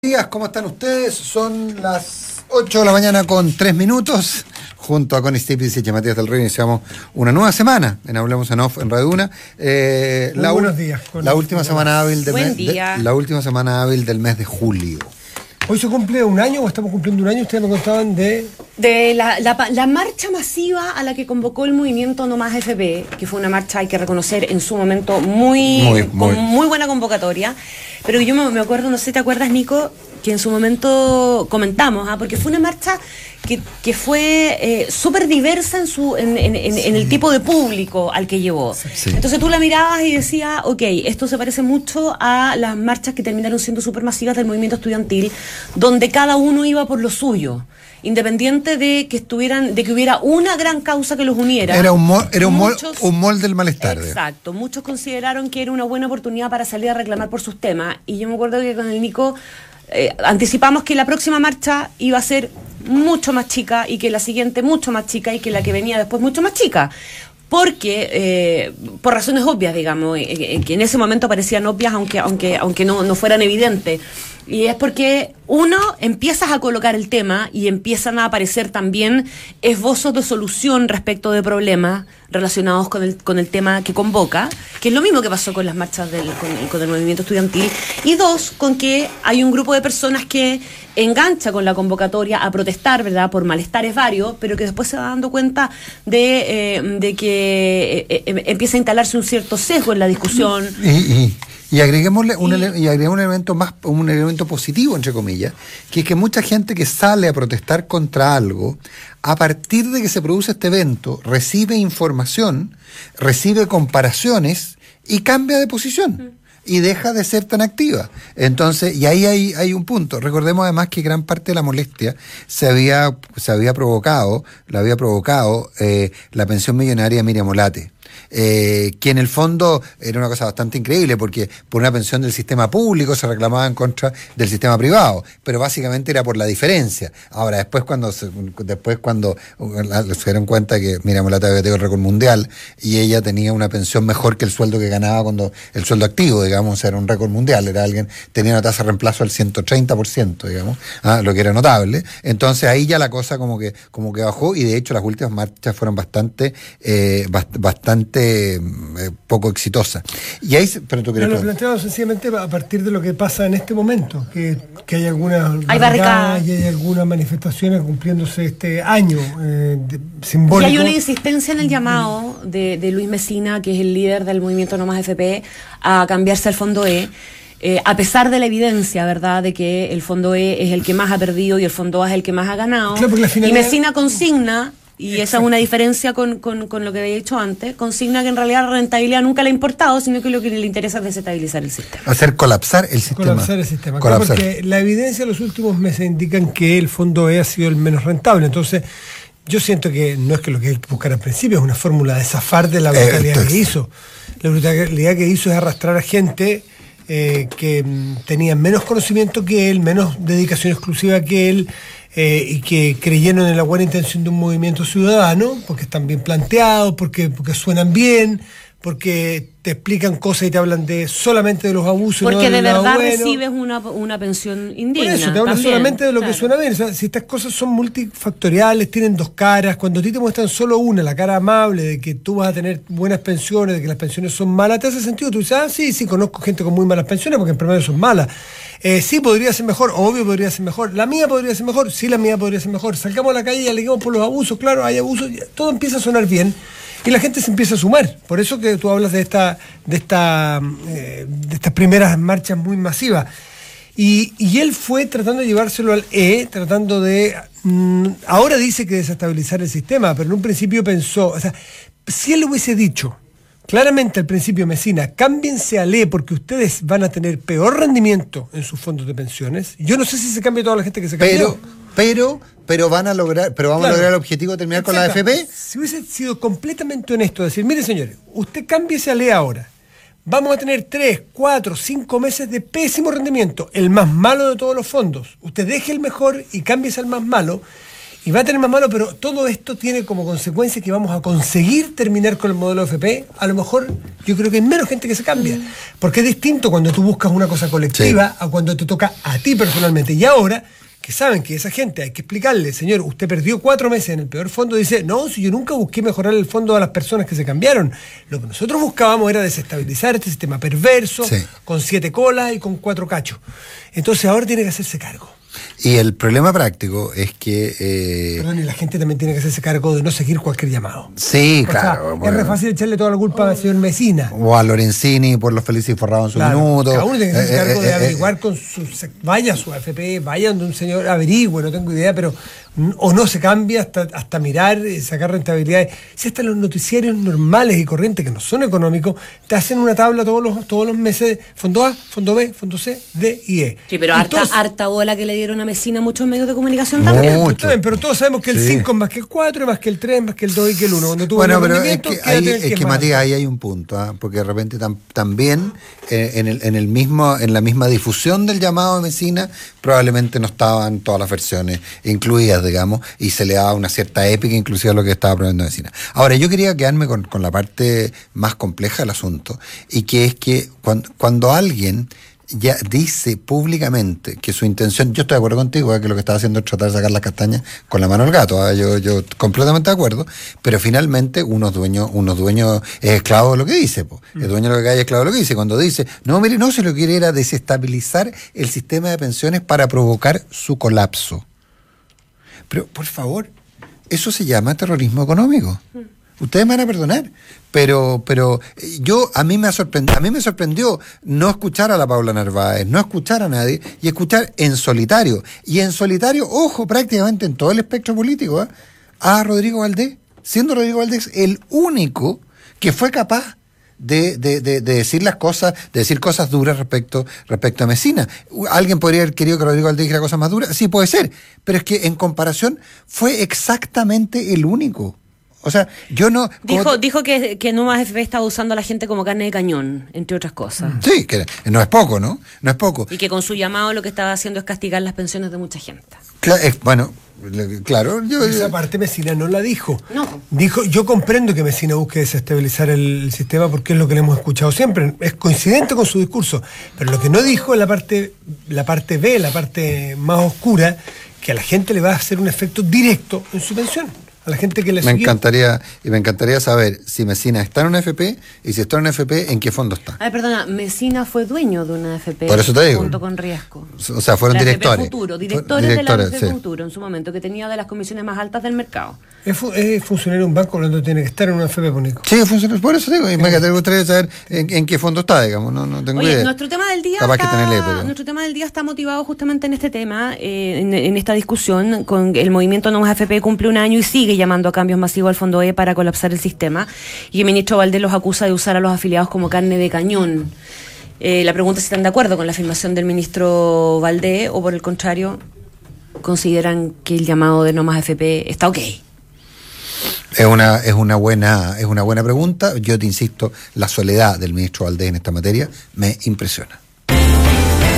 Días, ¿cómo están ustedes? Son las 8 de la mañana con 3 minutos. Junto a Connie Stipis y Matías del Río iniciamos una nueva semana en Hablemos en Off en Radio Una. Buenos días. La última semana hábil la última semana hábil del mes de julio. ¿Hoy se cumple un año o estamos cumpliendo un año? Ustedes me contaban de la marcha masiva a la que convocó el movimiento No Más FP, que fue una marcha, hay que reconocer, en su momento con muy buena convocatoria. Pero yo me acuerdo, no sé si te acuerdas, Nico, que en su momento comentamos, porque fue una marcha que fue súper diversa en el tipo de público al que llevó. Sí. Entonces tú la mirabas y decías, ok, esto se parece mucho a las marchas que terminaron siendo súper masivas del movimiento estudiantil, donde cada uno iba por lo suyo, independiente de que hubiera una gran causa que los uniera. Era un mall del malestar. Exacto. Muchos consideraron que era una buena oportunidad para salir a reclamar por sus temas. Y yo me acuerdo que con el Nico anticipamos que la próxima marcha iba a ser mucho más chica y que la siguiente mucho más chica y que la que venía después mucho más chica. Porque, por razones obvias, digamos, que en ese momento parecían obvias, aunque no fueran evidentes. Y es porque uno, empiezas a colocar el tema y empiezan a aparecer también esbozos de solución respecto de problemas relacionados con el tema que convoca, que es lo mismo que pasó con las marchas con el movimiento estudiantil. Y dos, con que hay un grupo de personas que engancha con la convocatoria a protestar, ¿verdad?, por malestares varios, pero que después se va dando cuenta de que empieza a instalarse un cierto sesgo en la discusión. Y agreguémosle un elemento positivo, entre comillas, que es que mucha gente que sale a protestar contra algo, a partir de que se produce este evento, recibe información, recibe comparaciones y cambia de posición. Y deja de ser tan activa. Entonces, y ahí hay un punto. Recordemos además que gran parte de la molestia la había provocado la pensión millonaria de Miriam Olate. Que en el fondo era una cosa bastante increíble, porque por una pensión del sistema público se reclamaba en contra del sistema privado, pero básicamente era por la diferencia. Ahora, después cuando se dieron cuenta que Miriam Olate había tenido el récord mundial y ella tenía una pensión mejor que el sueldo que ganaba cuando el sueldo activo, digamos, era un récord mundial, tenía una tasa de reemplazo del 130%, digamos, lo que era notable. Entonces ahí ya la cosa como que bajó, y de hecho las últimas marchas fueron bastante poco exitosa. Y ahí, pero tú lo planteamos sencillamente a partir de lo que pasa en este momento, que hay algunas barricadas y hay algunas manifestaciones cumpliéndose este año simbólico. Y hay una insistencia en el llamado de Luis Mesina, que es el líder del movimiento No Más FP, a cambiarse al Fondo E. A pesar de la evidencia, ¿verdad?, de que el Fondo E es el que más ha perdido y el Fondo A es el que más ha ganado. Claro, y Mesina consigna, y esa es una diferencia con lo que había dicho antes, consigna que en realidad la rentabilidad nunca le ha importado, sino que lo que le interesa es desestabilizar el sistema. Hacer colapsar el sistema. Claro, porque la evidencia de los últimos meses indican que el Fondo E ha sido el menos rentable. Entonces, yo siento que no es que lo que hay que buscar al principio es una fórmula de zafar de la brutalidad que hizo. La brutalidad que hizo es arrastrar a gente que tenía menos conocimiento que él, menos dedicación exclusiva que él, y que creyeron en la buena intención de un movimiento ciudadano, porque están bien planteados, porque suenan bien, porque te explican cosas y te hablan solamente de los abusos. Porque no de verdad bueno. Recibes una pensión indigna. Por eso, te hablan también, solamente de lo claro, que suena bien. O sea, si estas cosas son multifactoriales, tienen dos caras, cuando a ti te muestran solo una, la cara amable de que tú vas a tener buenas pensiones, de que las pensiones son malas, te hace sentido. Tú dices, sí, conozco gente con muy malas pensiones porque en promedio son malas. Sí, podría ser mejor, obvio podría ser mejor. La mía podría ser mejor, sí, la mía podría ser mejor. Salgamos a la calle y aleguemos por los abusos, claro, hay abusos, todo empieza a sonar bien. Y la gente se empieza a sumar. Por eso que tú hablas de estas primeras marchas muy masivas. Y él fue tratando de llevárselo al tratando de... ahora dice que desestabilizar el sistema, pero en un principio pensó... O sea, si él le hubiese dicho claramente al principio, Mesina, cámbiense al porque ustedes van a tener peor rendimiento en sus fondos de pensiones. Yo no sé si se cambia toda la gente que se cambió. Pero vamos a lograr el objetivo de terminar con la AFP. Si hubiese sido completamente honesto, decir, mire señores, usted cámbiese a ahora. Vamos a tener 3, 4, 5 meses de pésimo rendimiento, el más malo de todos los fondos. Usted deje el mejor y cámbiese al más malo. y va a tener más malo, pero todo esto tiene como consecuencia que vamos a conseguir terminar con el modelo AFP. A lo mejor yo creo que hay menos gente que se cambia, porque es distinto cuando tú buscas una cosa colectiva a cuando te toca a ti personalmente. Y ahora que saben que esa gente hay que explicarle, señor, usted perdió 4 meses en el peor fondo, dice, no, si yo nunca busqué mejorar el fondo a las personas que se cambiaron. Lo que nosotros buscábamos era desestabilizar este sistema perverso, con 7 colas y con 4 cachos. Entonces ahora tiene que hacerse cargo. Y el problema práctico es que... Perdón, y la gente también tiene que hacerse cargo de no seguir cualquier llamado. Sí, o claro. Sea, es re fácil echarle toda la culpa al señor Mesina. O a Lorenzini por los felices y forrados en su minuto. Cada uno tiene que hacerse cargo de averiguar con su... Vaya a su AFP, vaya donde un señor averigüe, no tengo idea, pero... O no se cambia hasta mirar, sacar rentabilidades. Si hasta los noticiarios normales y corrientes, que no son económicos, te hacen una tabla todos los meses, fondo A, fondo B, fondo C, D y E. Sí, pero harta bola que le dieron a Mesina a muchos medios de comunicación también. Pero todos sabemos que el 5 es más que el 4, más que el 3, más que el 2 y que el 1. Cuando tú bueno, pero es que Matías, ahí hay un punto, porque de repente también en la misma difusión del llamado a Mesina probablemente no estaban todas las versiones incluidas, digamos, y se le daba una cierta épica inclusive a lo que estaba proponiendo Mesina. Ahora, yo quería quedarme con la parte más compleja del asunto, y que es que cuando alguien ya dice públicamente que su intención, yo estoy de acuerdo contigo, que lo que estaba haciendo es tratar de sacar las castañas con la mano al gato, yo completamente de acuerdo, pero finalmente uno es dueño, es esclavo de lo que dice, es dueño de lo que hay, es esclavo de lo que dice. Cuando dice, no, mire, no, se lo quiere era desestabilizar el sistema de pensiones para provocar su colapso. Pero, por favor, eso se llama terrorismo económico. Ustedes me van a perdonar, pero a mí me sorprendió no escuchar a la Paula Narváez, no escuchar a nadie, y escuchar en solitario, ojo, prácticamente en todo el espectro político, a Rodrigo Valdés, siendo Rodrigo Valdés el único que fue capaz de decir las cosas, de decir cosas duras respecto a Mesina. ¿Alguien podría haber querido que Rodrigo Valdés dijera cosas más duras? Sí, puede ser, pero es que en comparación fue exactamente el único. O sea, yo no... Dijo que No Más AFP estaba usando a la gente como carne de cañón, entre otras cosas. Sí, que no es poco, ¿no? No es poco. Y que con su llamado lo que estaba haciendo es castigar las pensiones de mucha gente. Bueno, claro. Esa parte Mesina no la dijo. No. Dijo, yo comprendo que Mesina busque desestabilizar el sistema porque es lo que le hemos escuchado siempre. Es coincidente con su discurso. Pero lo que no dijo es la parte B, la parte más oscura, que a la gente le va a hacer un efecto directo en su pensión. A la gente que le me encantaría saber si Mesina está en una AFP, y si está en una AFP, ¿en qué fondo está? Ay, perdona, Mesina fue dueño de una AFP. Por eso te digo. Junto con Riesco. O sea, fueron la directores. Directores de la AFP Futuro, en su momento, que tenía de las comisiones más altas del mercado. Es funcionario de un banco, cuando tiene que estar en una AFP, Nico. Sí, funcionario, por eso digo, y me gustaría saber en qué fondo está, digamos, no tengo idea. Nuestro tema del día está motivado justamente en este tema, en esta discusión, con el movimiento No Más AFP cumple un año y sigue llamando a cambios masivos al Fondo E para colapsar el sistema, y el ministro Valdés los acusa de usar a los afiliados como carne de cañón. La pregunta es si están de acuerdo con la afirmación del ministro Valdés, o por el contrario, consideran que el llamado de No Más AFP está ok. Es una buena pregunta. Yo te insisto, la soledad del ministro Valdés en esta materia me impresiona.